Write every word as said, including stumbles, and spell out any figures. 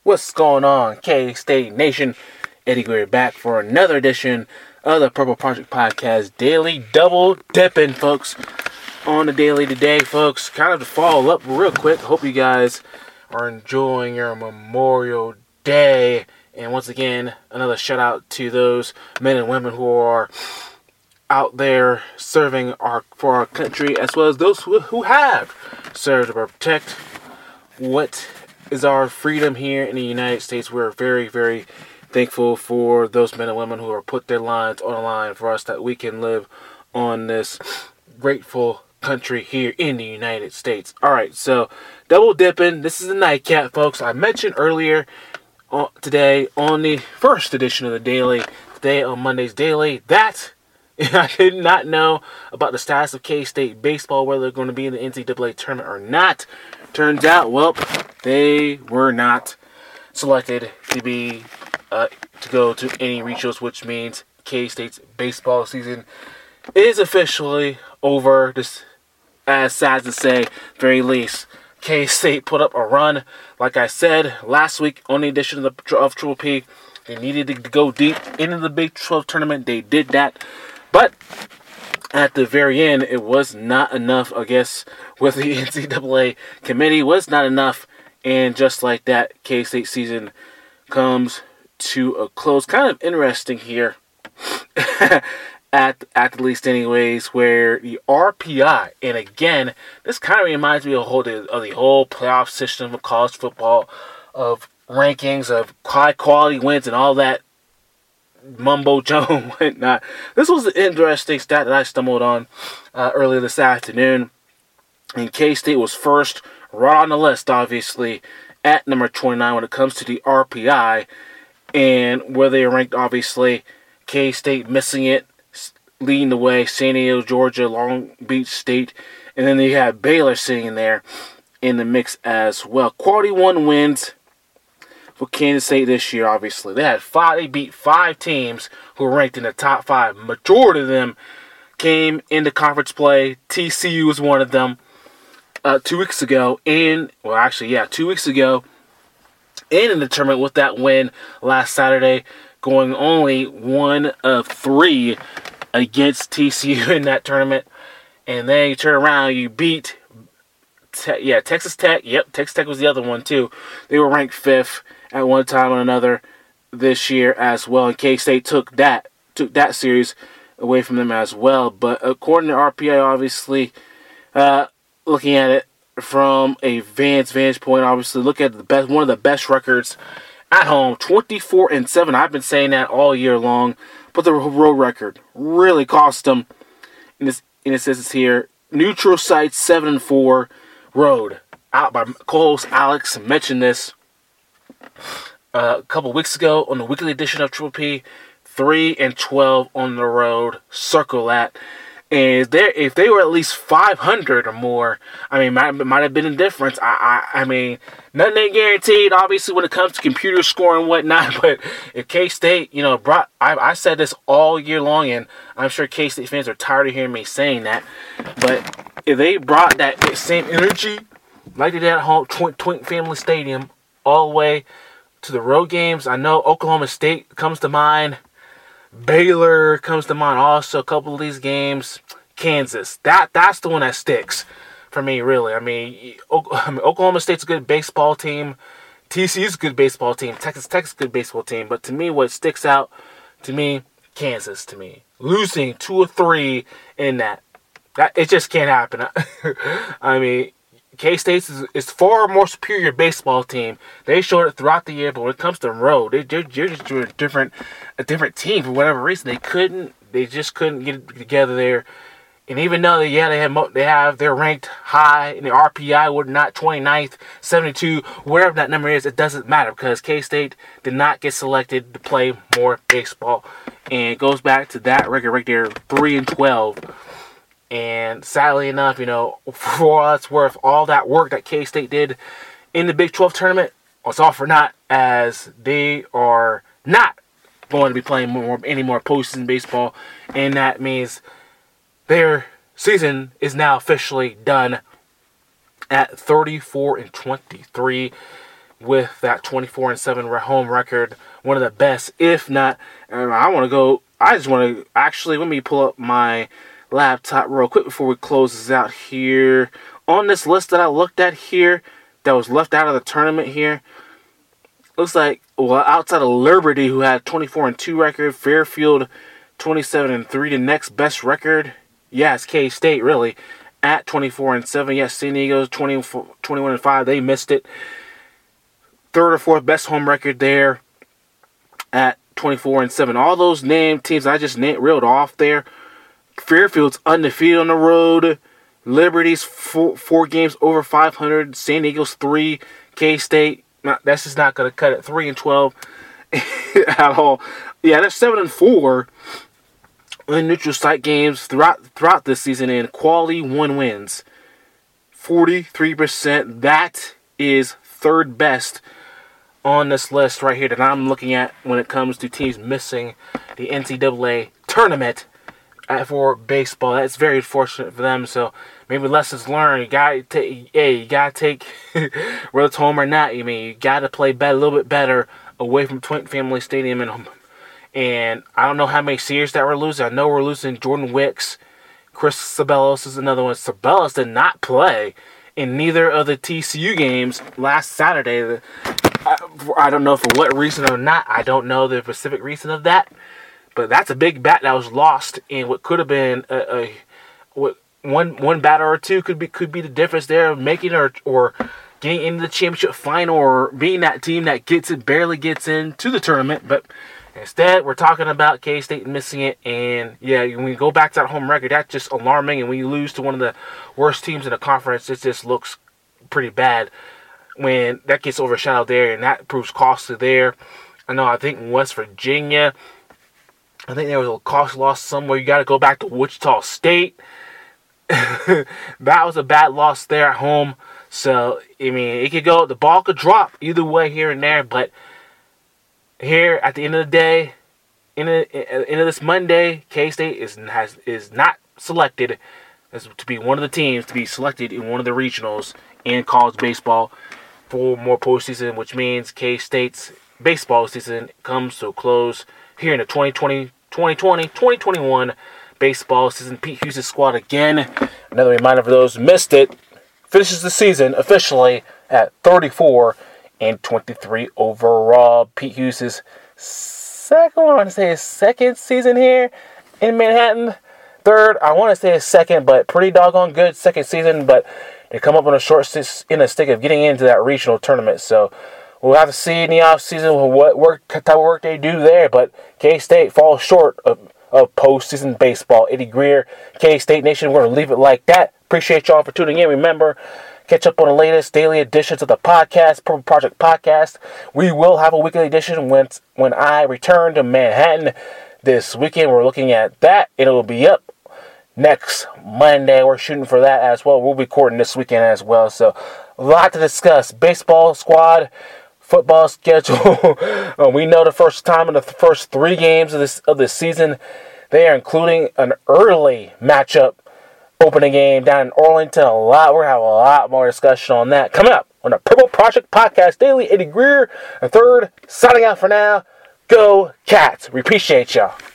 What's going on, K-State Nation? Eddie Greer back for another edition of the Purple Project Podcast Daily Double Dipping, folks. On the daily today, folks, kind of to follow up real quick. Hope you guys are enjoying your Memorial Day. And once again, another shout out to those men and women who are out there serving our for our country, as well as those who, who have served to protect what is our freedom here in the United States. We're very, very thankful for those men and women who are put their lives on the line for us, that we can live on this grateful country here in the United States. Alright, so double dipping. This is the nightcap, folks. I mentioned earlier uh, today on the first edition of the Daily, today on Monday's Daily, that I did not know about the status of K-State baseball, whether they're going to be in the N C double A tournament or not. Turns out, well, they were not selected to be uh, to go to any regionals, which means K-State's baseball season is officially over. Just as sad to say, very least, K-State put up a run. Like I said last week on the edition of the of Triple P, they needed to go deep into the Big twelve tournament. They did that, but at the very end, it was not enough, I guess, with the N C double A committee. Was not enough, and just like that, K-State season comes to a close. Kind of interesting here, at at the least anyways, where the R P I, and again, this kind of reminds me of the whole, of the whole playoff system of college football, of rankings, of high quality wins, and all that mumbo jumbo and whatnot. This was an interesting stat that I stumbled on uh, earlier this afternoon. And K-State was first, right on the list, obviously, at number twenty-nine when it comes to the R P I. And where they are ranked, obviously, K-State missing it, leading the way, San Diego, Georgia, Long Beach State. And then they have Baylor sitting there in the mix as well. Quality one wins for Kansas State this year, obviously. They had five, they beat five teams who were ranked in the top five. Majority of them came into conference play. T C U was one of them uh, two weeks ago. And, well, actually, yeah, two weeks ago. And in the tournament with that win last Saturday, going only one of three against T C U in that tournament. And then you turn around, you beat, Te- yeah, Texas Tech. Yep, Texas Tech was the other one, too. They were ranked fifth at one time or another this year as well, and K-State took that took that series away from them as well. But according to R P I, obviously, uh, looking at it from a Vance vantage point, obviously, look at the best one of the best records at home, twenty-four and seven. I've been saying that all year long, but the road record really cost them. In this, in it says it's here, neutral site seven and four, road out by co-host Alex mentioned this Uh, a couple weeks ago on the weekly edition of Triple P. three and twelve on the road. Circle that. And if, if they were at least five hundred or more, I mean, might, might have been a difference. I, I I mean, nothing ain't guaranteed, obviously, when it comes to computer score and whatnot. But if K-State, you know, brought, I, I said this all year long, and I'm sure K-State fans are tired of hearing me saying that. But if they brought that same energy, like they did at home, Twin, Twin Family Stadium, all the way to the road games, I know Oklahoma State comes to mind. Baylor comes to mind also. A couple of these games. Kansas. That That's the one that sticks for me, really. I mean, Oklahoma State's a good baseball team. T C U's a good baseball team. Texas Tech's a good baseball team. But to me, what sticks out to me, Kansas to me. Losing two or three in that. that it just can't happen. I mean, K-State is, is far more superior baseball team. They showed it throughout the year, but when it comes to road, they, they're, they're just doing a different, a different team for whatever reason. They couldn't, they just couldn't get it together there. And even though they, yeah, they have, they have, they're ranked high in the R P I, would not twenty-ninth, seventy-two, wherever that number is, it doesn't matter because K-State did not get selected to play more baseball. And it goes back to that record right there, three and twelve. And sadly enough, you know, for all it's worth, all that work that K-State did in the Big twelve tournament was all for naught, as they are not going to be playing more any more postseason baseball, and that means their season is now officially done at thirty-four and twenty-three. with that twenty-four and seven home record, one of the best, if not. And I want to go. I just want to actually let me pull up my laptop real quick before we close this out here. On this list that I looked at here, that was left out of the tournament here, looks like, well, outside of Liberty, who had twenty-four and two record, Fairfield twenty-seven and three, the next best record, yeah, it's K-State really at twenty-four and seven. Yes, San Diego's twenty-one and five. They missed it. Third or fourth best home record there at twenty-four and seven. All those named teams I just named, reeled off there. Fairfield's undefeated on the road. Liberty's four, four games over five hundred. San Diego's three. K-State, not, that's just not going to cut it. three and twelve at all. Yeah, they're seven and four in neutral site games throughout throughout this season, and quality one wins. forty-three percent. That is third best on this list right here that I'm looking at when it comes to teams missing the N C double A tournament for baseball. That's very unfortunate for them. So maybe lessons learned. You gotta take, hey, you gotta take whether it's home or not. You mean you gotta play better, a little bit better away from Twin Family Stadium and and I don't know how many series that we're losing. I know we're losing Jordan Wicks. Chris Sabelos is another one. Sabelos did not play in neither of the T C U games last Saturday. I, I don't know for what reason or not. I don't know the specific reason of that. But that's a big bat that was lost in what could have been a, a what one one batter or two could be could be the difference there, making or or getting into the championship final or being that team that gets it barely gets into the tournament. But instead, we're talking about K-State missing it, and yeah, when we go back to that home record, that's just alarming. And when you lose to one of the worst teams in the conference, it just looks pretty bad when that gets overshadowed there, and that proves costly there. I know. I think in West Virginia, I think there was a cost loss somewhere. You got to go back to Wichita State. That was a bad loss there at home. So, I mean, it could go, the ball could drop either way here and there. But here, at the end of the day, in the end of this Monday, K-State is has is not selected as to be one of the teams to be selected in one of the regionals in college baseball for more postseason, which means K-State's baseball season comes to a close here in the twenty twenty, twenty twenty, twenty twenty-one baseball season. Pete Hughes' squad again. Another reminder for those who missed it. Finishes the season officially at thirty-four and twenty-three overall. Pete Hughes' second, I want to say his second season here in Manhattan. Third, I want to say his second, but pretty doggone good second season. But they come up on a short in a stick of getting into that regional tournament. So we'll have to see in the offseason what work, type of work they do there. But K-State falls short of, of postseason baseball. Eddie Greer, K-State Nation, we're going to leave it like that. Appreciate y'all for tuning in. Remember, catch up on the latest daily editions of the podcast, Purple Project Podcast. We will have a weekly edition when, when I return to Manhattan this weekend. We're looking at that. It will be up next Monday. We're shooting for that as well. We'll be recording this weekend as well. So, a lot to discuss. Baseball squad, football schedule. uh, we know the first time in the first three games of this of this season, they are including an early matchup opening game down in Arlington. A lot. We're gonna have a lot more discussion on that coming up on the Purple Project Podcast Daily. Eddie Greer, a third, signing out for now. Go Cats. We appreciate y'all.